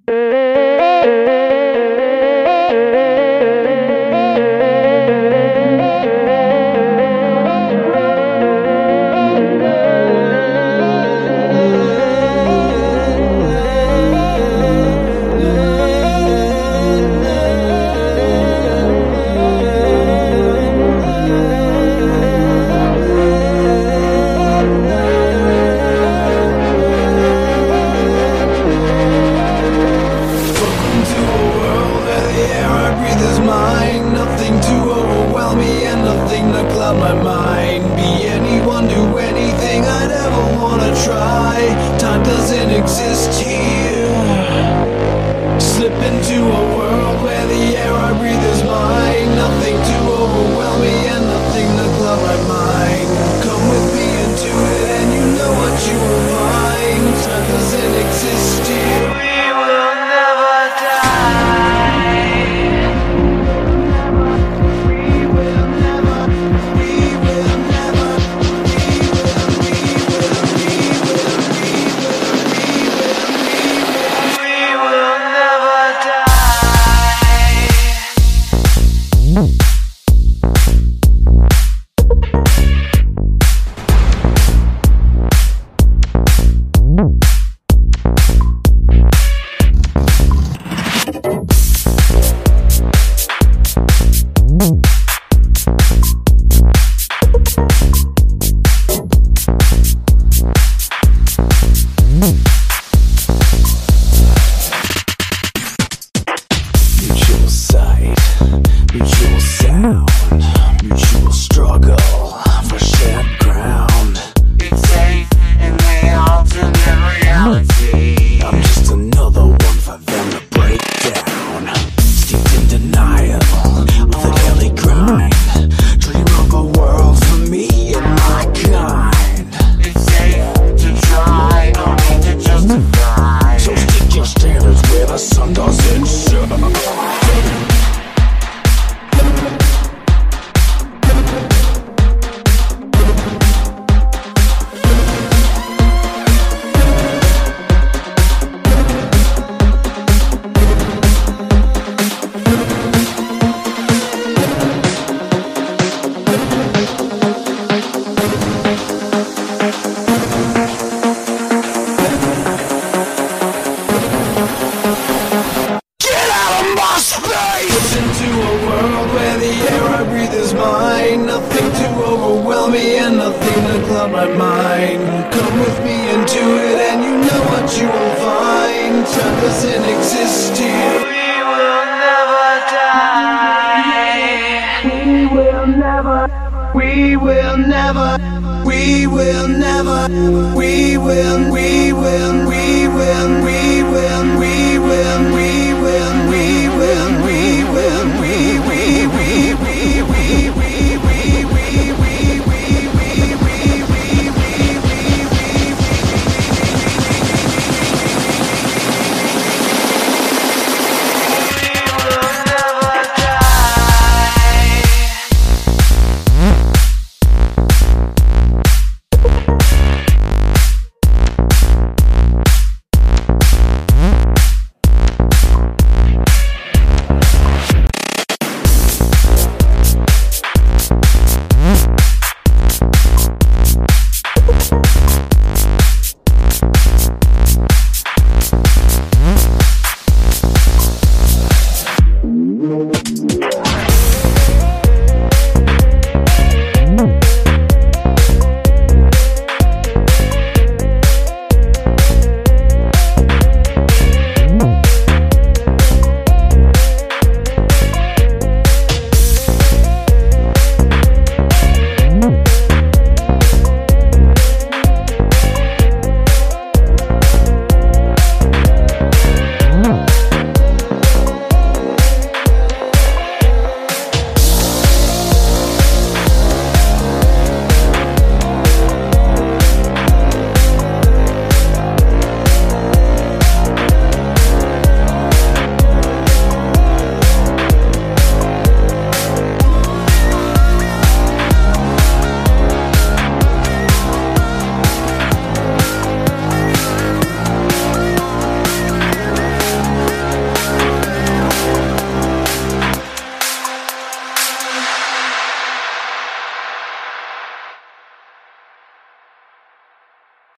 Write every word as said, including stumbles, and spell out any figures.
My mind, be anyone, do anything I'd ever wanna try. Time doesn't exist here. Slip into a world where the air I breathe is mine. Nothing to overwhelm me and nothing to cloud my mind. Come with me into it and you know what you will find. Time doesn't exist here. We will never die. Mutual sight, mutual sound, mutual struggle for shared ground. It's safe in the alternate reality. I'm just another one for them to break down. Steeped in denial of the daily grind. Dream of a world for me and my kind. It's safe to try, no need to justify. So stick your standards where the sun doesn't shine. Into a world where the air I breathe is mine. Nothing to overwhelm me and nothing to cloud my mind. Come with me into it and you know what you will find. Time doesn't exist here. We will never die. We will never. We will never. We will never. We will. We